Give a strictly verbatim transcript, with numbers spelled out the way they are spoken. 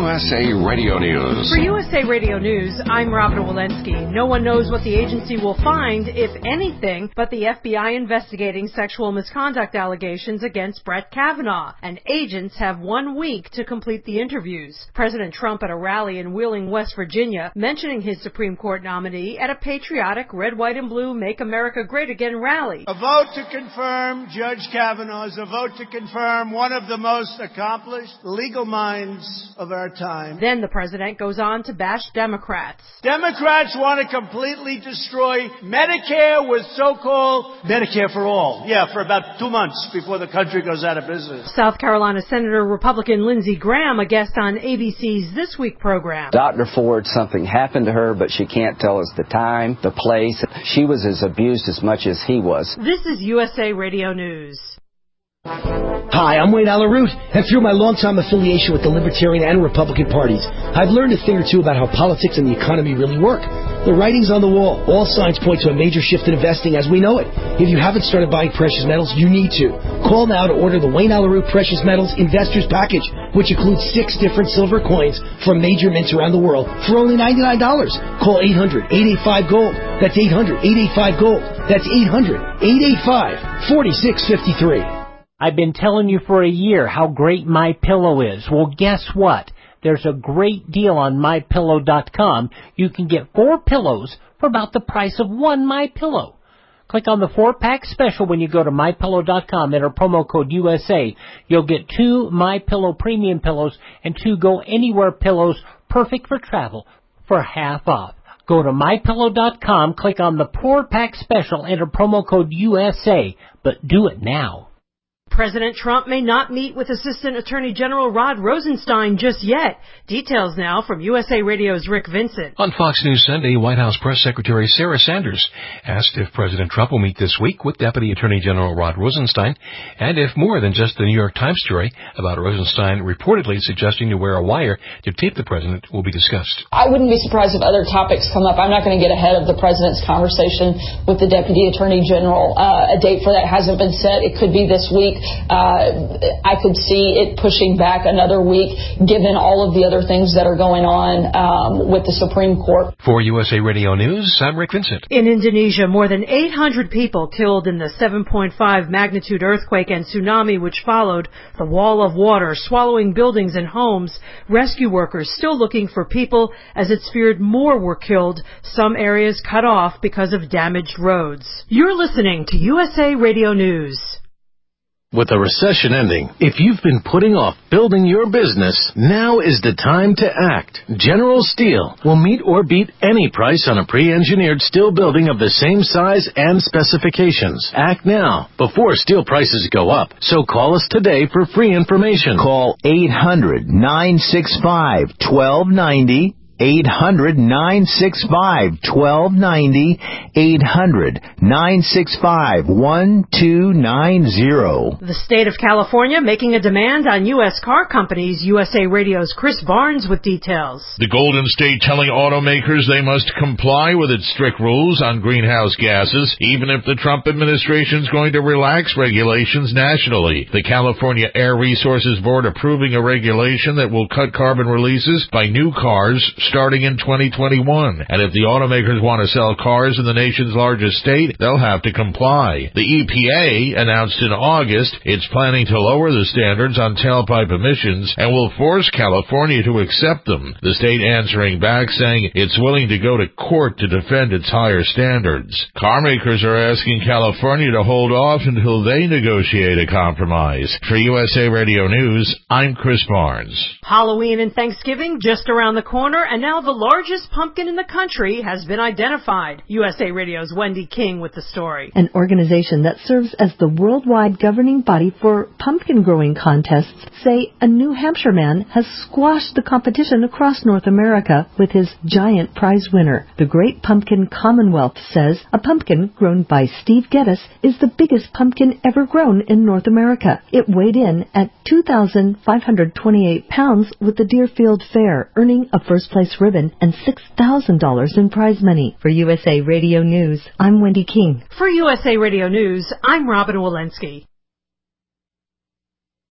S A Radio News. For U S A Radio News, I'm Robin Walensky. No one knows what the agency will find, if anything, but the F B I investigating sexual misconduct allegations against Brett Kavanaugh, and agents have one week to complete the interviews. President Trump at a rally in Wheeling, West Virginia, mentioning his Supreme Court nominee at a patriotic red, white, and blue Make America Great Again rally. A vote to confirm Judge Kavanaugh is a vote to confirm one of the most accomplished legal minds of our time. Then the president goes on to bash Democrats. Democrats want to completely destroy Medicare with so-called Medicare for all. Yeah, for about two months before the country goes out of business. South Carolina Senator Republican Lindsey Graham, a guest on A B C's This Week program. Doctor Ford, something happened to her, but she can't tell us the time, the place. She was as abused as much as he was. This is U S A Radio News. Hi, I'm Wayne Allyn Root, and through my long-time affiliation with the Libertarian and Republican parties, I've learned a thing or two about how politics and the economy really work. The writing's on the wall. All signs point to a major shift in investing as we know it. If you haven't started buying precious metals, you need to. Call now to order the Wayne Allyn Root Precious Metals Investors Package, which includes six different silver coins from major mints around the world for only ninety-nine dollars. Call eight hundred, eight eight five, GOLD. That's eight hundred, eight eight five, GOLD. That's eight hundred, eight eight five, four six five three. I've been telling you for a year how great MyPillow is. Well, guess what? There's a great deal on My Pillow dot com. You can get four pillows for about the price of one MyPillow. Click on the four-pack special when you go to My Pillow dot com. Enter promo code U S A. You'll get two MyPillow premium pillows and two Go Anywhere pillows, perfect for travel, for half off. Go to My Pillow dot com, click on the four-pack special, enter promo code U S A, but do it now. President Trump may not meet with Assistant Attorney General Rod Rosenstein just yet. Details now from U S A Radio's Rick Vincent. On Fox News Sunday, White House Press Secretary Sarah Sanders asked if President Trump will meet this week with Deputy Attorney General Rod Rosenstein, and if more than just the New York Times story about Rosenstein reportedly suggesting to wear a wire to tape the president will be discussed. I wouldn't be surprised if other topics come up. I'm not going to get ahead of the president's conversation with the Deputy Attorney General. Uh, a date for that hasn't been set. It could be this week. Uh, I could see it pushing back another week, given all of the other things that are going on um, with the Supreme Court. For U S A Radio News, I'm Rick Vincent. In Indonesia, more than eight hundred people killed in the seven point five magnitude earthquake and tsunami which followed, the wall of water swallowing buildings and homes. Rescue workers still looking for people as it's feared more were killed, some areas cut off because of damaged roads. You're listening to U S A Radio News. With the recession ending, if you've been putting off building your business, now is the time to act. General Steel will meet or beat any price on a pre-engineered steel building of the same size and specifications. Act now, before steel prices go up. So call us today for free information. Call eight hundred, nine six five, one two nine zero. eight hundred, nine six five, one two nine zero. eight hundred, nine six five, one two nine zero. The state of California making a demand on U S car companies. U S A Radio's Chris Barnes with details. The Golden State telling automakers they must comply with its strict rules on greenhouse gases, even if the Trump administration is going to relax regulations nationally. The California Air Resources Board approving a regulation that will cut carbon releases by new cars starting in twenty twenty-one. And if the automakers want to sell cars in the nation's largest state, they'll have to comply. The E P A announced in August it's planning to lower the standards on tailpipe emissions and will force California to accept them. The state answering back saying it's willing to go to court to defend its higher standards. Car makers are asking California to hold off until they negotiate a compromise. For U S A Radio News, I'm Chris Barnes. Halloween and Thanksgiving just around the corner, and now the largest pumpkin in the country has been identified. U S A Radio's Wendy King with the story. An organization that serves as the worldwide governing body for pumpkin growing contests say a New Hampshire man has squashed the competition across North America with his giant prize winner. The Great Pumpkin Commonwealth says a pumpkin grown by Steve Geddes is the biggest pumpkin ever grown in North America. It weighed in at two thousand five hundred twenty-eight pounds with the Deerfield Fair, earning a first-place ribbon and six thousand dollars in prize money. For U S A Radio News, I'm Wendy King. For U S A Radio News, I'm Robin Walensky.